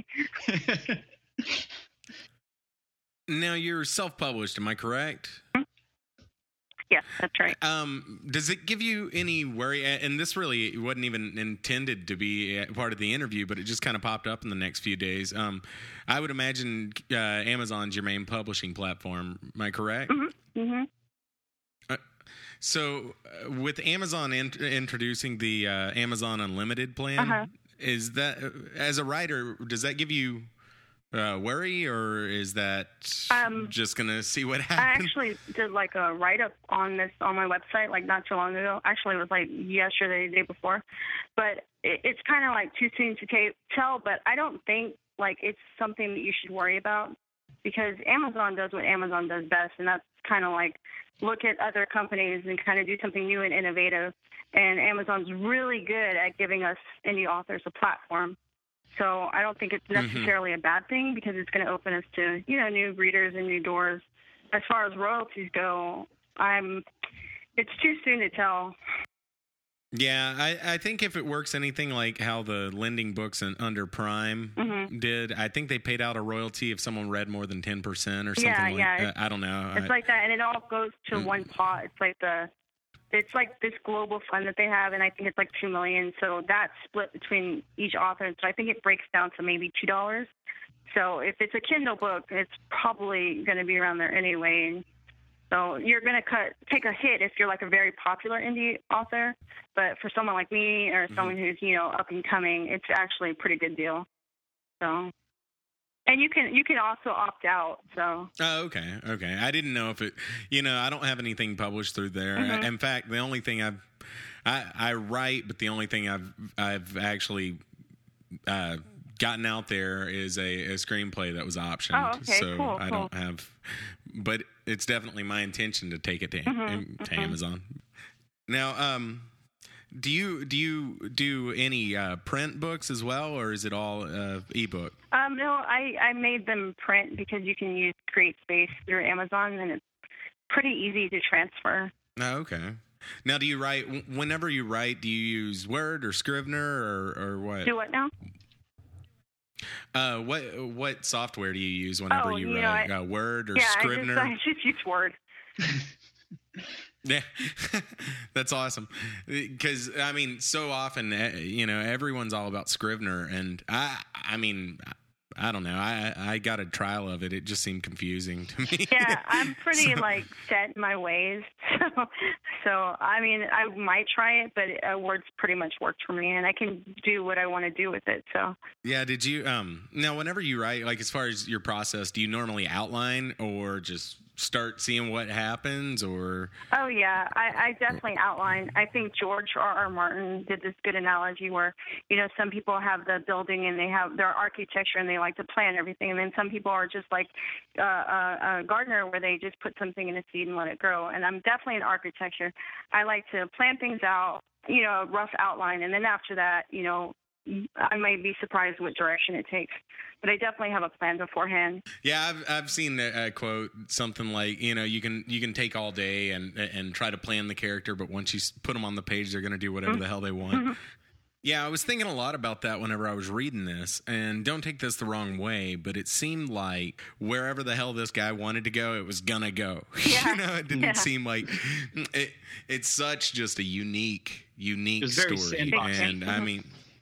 Now, you're self-published, am I correct? Yeah, that's right. Um, does it give you any worry? And this really wasn't even intended to be a part of the interview, but it just kind of popped up in the next few days. Um, I would imagine uh, Amazon's your main publishing platform. Am I correct? Mm-hmm. Mm-hmm. Uh, so, uh, with Amazon in- introducing the uh, Amazon Unlimited plan, Uh-huh. is that as a writer, does that give you uh, worry, or is that um, just gonna see what I happens? actually did like a write up on this on my website like not too long ago. Actually, it was like yesterday, the day before. But it, it's kind of like too soon to ta- tell. But I don't think like it's something that you should worry about, because Amazon does what Amazon does best, and that's kind of like look at other companies and kind of do something new and innovative. And Amazon's really good at giving us indie authors a platform. So I don't think it's necessarily mm-hmm. a bad thing, because it's going to open us to, you know, new readers and new doors. As far as royalties go, I'm, it's too soon to tell. Yeah, I, I think if it works anything like how the lending books in, under Prime mm-hmm. did, I think they paid out a royalty if someone read more than ten percent or something yeah, like yeah, that. I don't know. It's I, like that, and it all goes to mm-hmm. one pot. It's like the, it's like this global fund that they have, and I think it's like two million. So that's split between each author. So I think it breaks down to maybe two dollars. So if it's a Kindle book, it's probably going to be around there anyway. So you're going to cut take a hit if you're like a very popular indie author, but for someone like me or someone mm-hmm. who's, you know, up and coming, it's actually a pretty good deal. So, and you can you can also opt out. So. Oh, okay, okay. I didn't know if it, you know, I don't have anything published through there. Mm-hmm. In fact, the only thing I've, I I write, but the only thing I've I've actually. Uh, gotten out there is a, a screenplay that was optioned. Oh, okay, so cool, I cool. don't have, but it's definitely my intention to take it to, mm-hmm, to mm-hmm. Amazon. Now, um, do you do you do any uh, print books as well, or is it all uh, ebook? Um, no, I, I made them print because you can use CreateSpace through Amazon, and it's pretty easy to transfer. Oh, okay. Now, do you write, whenever you write, do you use Word or Scrivener or, or what? Do what now? Uh, what what software do you use whenever oh, you, you write? know, I, uh, Word or yeah, Scrivener? I just, I just use Word. Yeah, that's awesome. Because I mean, so often, you know, everyone's all about Scrivener, and I, I mean, I don't know. I I got a trial of it. It just seemed confusing to me. Yeah, I'm pretty so, like set in my ways. So, so I mean, I might try it, but uh, Word's pretty much worked for me, and I can do what I want to do with it. So. Yeah. Did you um now whenever you write, like as far as your process, do you normally outline or just start seeing what happens, or? Oh yeah, I, I definitely outline. I think George R. R. Martin did this good analogy where, you know, some people have the building and they have their architecture and they like to plan everything, and then some people are just like uh, a, a gardener where they just put something in a seed and let it grow. And I'm definitely an architecture. I like to plan things out, you know, a rough outline, and then after that, you know, I might be surprised what direction it takes, but I definitely have a plan beforehand. Yeah, I've I've seen a quote, something like, you know, you can you can take all day and and try to plan the character, but once you put them on the page, they're going to do whatever mm-hmm. the hell they want. Mm-hmm. Yeah, I was thinking a lot about that whenever I was reading this, and don't take this the wrong way, but it seemed like wherever the hell this guy wanted to go, it was gonna go. Yeah. You know, it didn't yeah. seem like it. It's such just a unique, unique story, and I mean.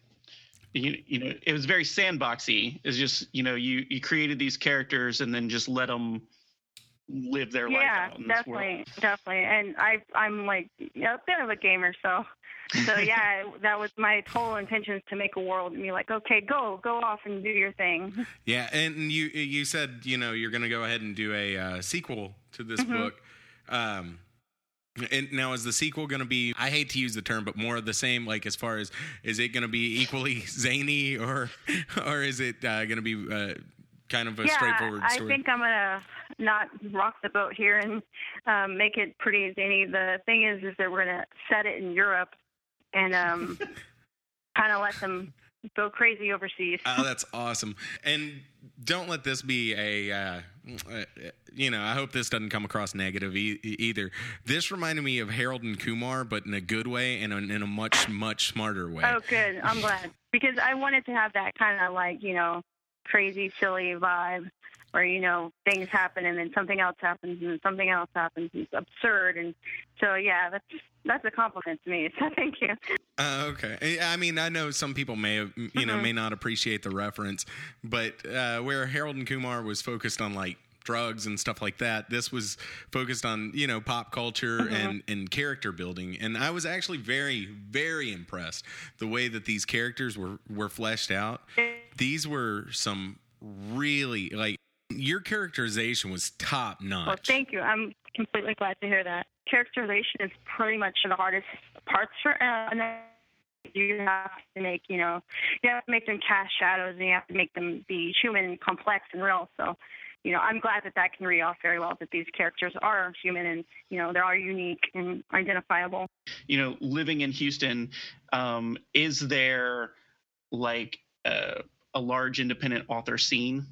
You, you know, it was very sandboxy. It's just, you know, you, you created these characters and then just let them live their yeah, life out in this definitely, world. definitely. And I, I'm like, you know, a bit of a gamer, so, so yeah, that was my total intention, to make a world and be like, okay, go, go off and do your thing. Yeah, and you, you said, you know, you're going to go ahead and do a uh, sequel to this mm-hmm. book. Um, And now, is the sequel going to be, I hate to use the term, but more of the same, like as far as, is it going to be equally zany, or or is it uh, going to be uh, kind of a yeah, straightforward story? I think I'm going to not rock the boat here and um, make it pretty zany. The thing is, is that we're going to set it in Europe and um, kind of let them go crazy overseas. Oh, that's awesome. And don't let this be a, uh, uh, you know, I hope this doesn't come across negative e- either. This reminded me of Harold and Kumar, but in a good way and in a much, much smarter way. Oh, good. I'm glad. Because I wanted to have that kind of like, you know, crazy, silly vibe where, you know, things happen and then something else happens and then something else happens. It's absurd. And so, yeah, that's that's a compliment to me. So thank you. Uh, okay. I mean, I know some people may have, you know, mm-hmm. may not appreciate the reference, but uh, where Harold and Kumar was focused on like drugs and stuff like that. This was focused on, you know, pop culture mm-hmm. and, and character building. And I was actually very, very impressed the way that these characters were, were fleshed out. These were some really, like, your characterization was top notch. Well, thank you. I'm completely glad to hear that. Characterization is pretty much the hardest parts for uh, and then you have to make, you know, you have to make them cast shadows, and you have to make them be human and complex and real. So, you know, I'm glad that that can read off very well, that these characters are human and, you know, they are unique and identifiable. You know, living in Houston, um, is there like uh, a large independent author scene?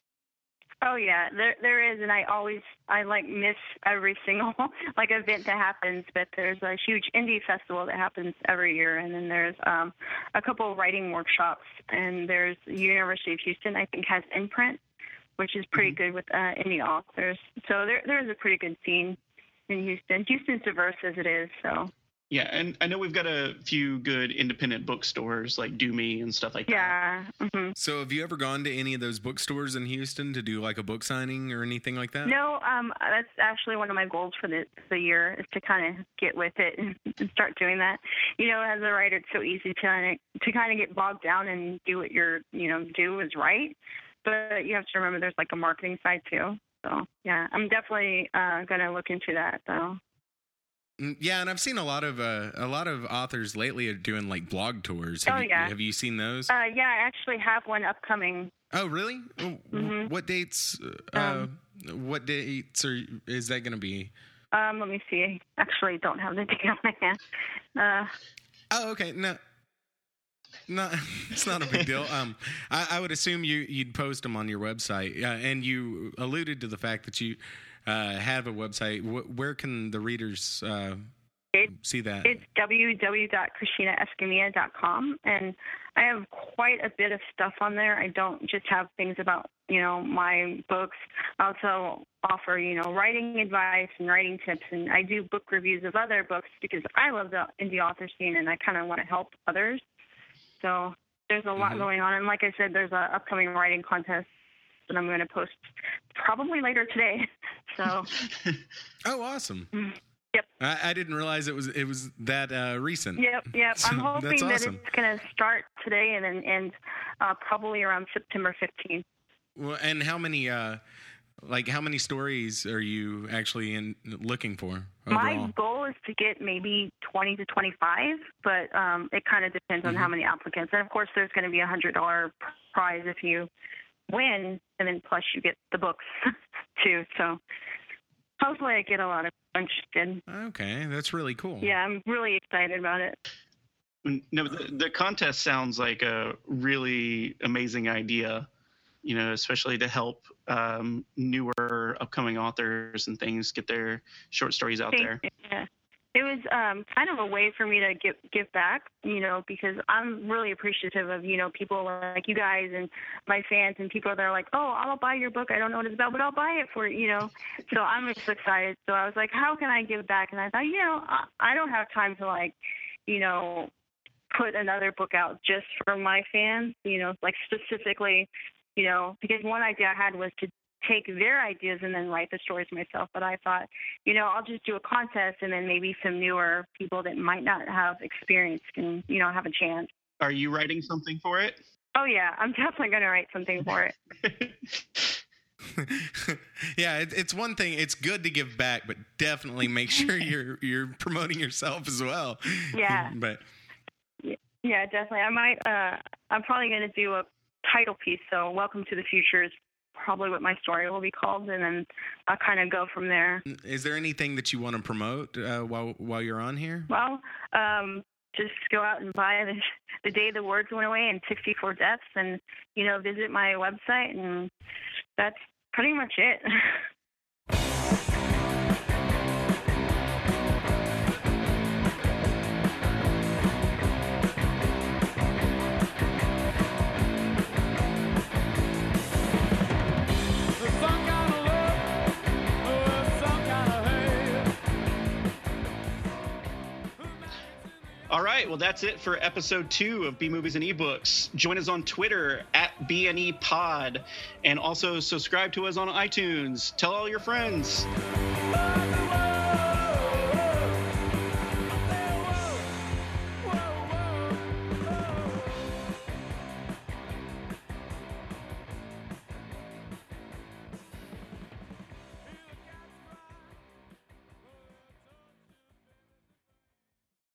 Oh yeah, there there is, and I always I like miss every single like event that happens. But there's a huge indie festival that happens every year, and then there's um, a couple of writing workshops, and there's the University of Houston I think has Imprint, which is pretty mm-hmm. good with uh, indie authors. So there there is a pretty good scene in Houston. Houston's diverse as it is, so. Yeah, and I know we've got a few good independent bookstores like Do Me and stuff like yeah. that. Yeah. Mm-hmm. So have you ever gone to any of those bookstores in Houston to do like a book signing or anything like that? No, um, that's actually one of my goals for the, the year is to kind of get with it and, and start doing that. You know, as a writer, it's so easy to kind of, to kind of get bogged down and do what you're, you know, do is right. But you have to remember there's like a marketing side too. So, yeah, I'm definitely uh, going to look into that, though. Yeah, and I've seen a lot of uh, a lot of authors lately are doing like blog tours. Have oh you, yeah, have you seen those? Uh, yeah, I actually have one upcoming. Oh really? Mm-hmm. What dates? Uh, um, what dates are is that going to be? Um, let me see. I actually don't have the date on my hand. Uh, oh, okay. No, no, it's not a big deal. Um, I, I would assume you you'd post them on your website, uh, and you alluded to the fact that you. Uh, have a website. W- where can the readers uh, it, see that? It's w w w dot christina escamilla dot com, and I have quite a bit of stuff on there. I don't just have things about, you know, my books. I also offer, you know, writing advice and writing tips, and I do book reviews of other books because I love the indie author scene, and I kind of want to help others. So there's a lot mm-hmm. going on, and like I said, there's an upcoming writing contest that I'm going to post probably later today. So. Oh, awesome. Yep. I, I didn't realize it was it was that uh, recent. Yep, yep. So I'm hoping that's that awesome. It's going to start today and then end uh, probably around September fifteenth. Well, and how many uh, like how many stories are you actually in looking for overall? My goal is to get maybe twenty to twenty-five, but um, it kind of depends on mm-hmm. how many applicants. And of course, there's going to be a hundred dollar prize if you win, and then plus you get the books too. So hopefully I get a lot of interested. Okay, that's really cool. Yeah, I'm really excited about it. No, the, the contest sounds like a really amazing idea, you know, especially to help um, newer upcoming authors and things get their short stories out Thank there. You. Yeah. It was um, kind of a way for me to give give back, you know, because I'm really appreciative of, you know, people like you guys and my fans and people that are like, oh, I'll buy your book. I don't know what it's about, but I'll buy it for you, know. So I'm just excited. So I was like, how can I give back? And I thought, you know, I, I don't have time to, like, you know, put another book out just for my fans, you know, like specifically, you know, because one idea I had was to take their ideas and then write the stories myself. But I thought, you know, I'll just do a contest and then maybe some newer people that might not have experience can, you know, have a chance. Are you writing something for it? Oh, yeah. I'm definitely going to write something for it. Yeah, it, it's one thing. It's good to give back, but definitely make sure you're you're promoting yourself as well. Yeah. But yeah, definitely. I might. Uh, I'm probably going to do a title piece. So, "Welcome to the Future" is probably what my story will be called, and then I'll kind of go from there. Is there anything that you want to promote uh, while while you're on here? Well, um, just go out and buy the, the Day the Words Went Away and sixty-four Deaths, and you know, visit my website, and that's pretty much it. All right, well, that's it for episode two of B Movies and eBooks. Join us on Twitter at B N E Pod, and also subscribe to us on iTunes. Tell all your friends. Bye.